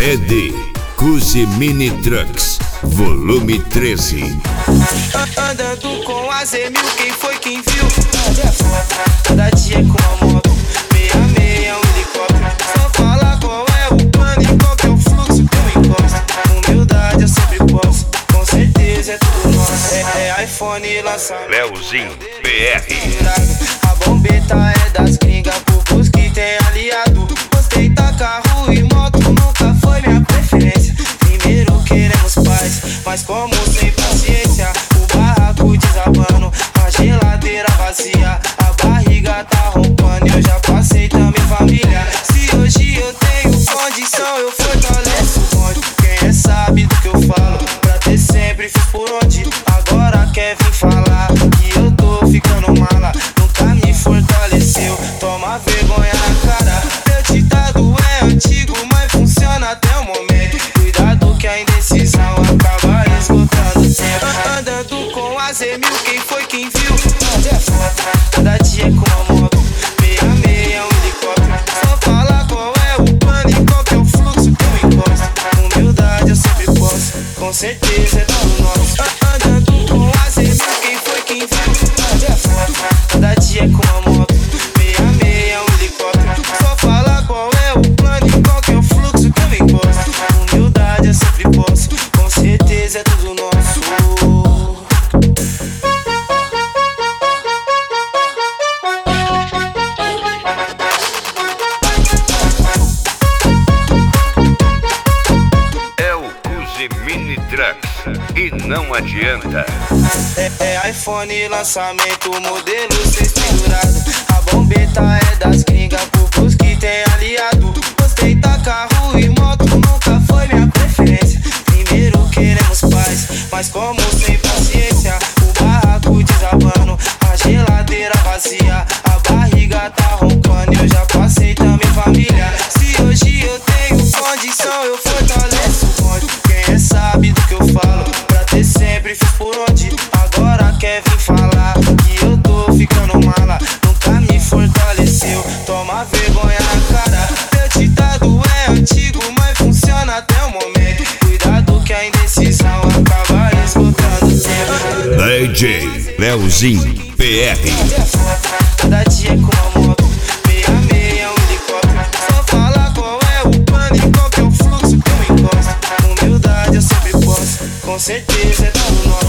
é de Cusi Mini Trucks, volume 13. Andando com a Z1000, quem foi quem viu? Cada dia com a moto, 66 é um helicóptero. Só fala qual é o plano e qual que é o fluxo que eu encosto. Humildade eu sempre posso, com certeza é tudo nosso. É iPhone e lançamento Leozinho PR. A bombeta é das gringas, poucos que tem aliado. Ostenta carro e moto, nunca foi minha preferência. Primeiro queremos paz, mas como sem paciência. O barraco desabando, a geladeira vazia, a barriga tá roncando. Eu já passei também família. Se hoje eu tenho condição, eu fortaleço o bonde. Quem é sabe do que eu falo, pra ter sempre fiz por onde. Agora quer vir falar que eu tô ficando mala. Nunca me fortaleceu, toma vergonha na cara. Meu ditado é antigo, mas funciona até o momento. Cuidado que a indecisão acaba esgotando o tempo. Andando com a Z1000, quem foi quem viu? Cada dia com a moto, 66 é um helicóptero. Só fala qual é o plano e qual que é o fluxo que eu encosto. Humildade eu sempre posso, com certeza é tudo nosso. Andando com a Z1000, quem foi quem viu? Cada dia com a moto, 66 é um helicóptero. Só fala qual é o plano e qual que é o fluxo que eu encosto. Humildade eu sempre posso, com certeza é tudo nosso. É o Cusi Mini Trucks e não adianta. É iPhone e lançamento, modelo 6 pendurado. A bombeta é das gringas, poucos que tem aliado. Ostenta carro e moto, nunca foi minha preferência. Primeiro queremos paz, mas como sem paciência. O barraco desabando, a geladeira vazia, a barriga tá roncando. Eu já passei também família. Se hoje eu tenho condição, eu fortaleço o bonde. Quem é sabe do que eu falo, pra ter sempre fiz por onde. Agora quer vir falar que eu tô ficando mala. Nunca me fortaleceu, toma vergonha na cara. Meu ditado é antigo, mas funciona até o momento. Cuidado que a indecisão acaba esgotando o tempo. DJ Leozinho PR. Cada dia com a moto, 66 é um helicóptero. Só fala qual é o plano e qual que é o fluxo que eu encosto. Humildade eu sempre posso, com certeza é tudo nosso.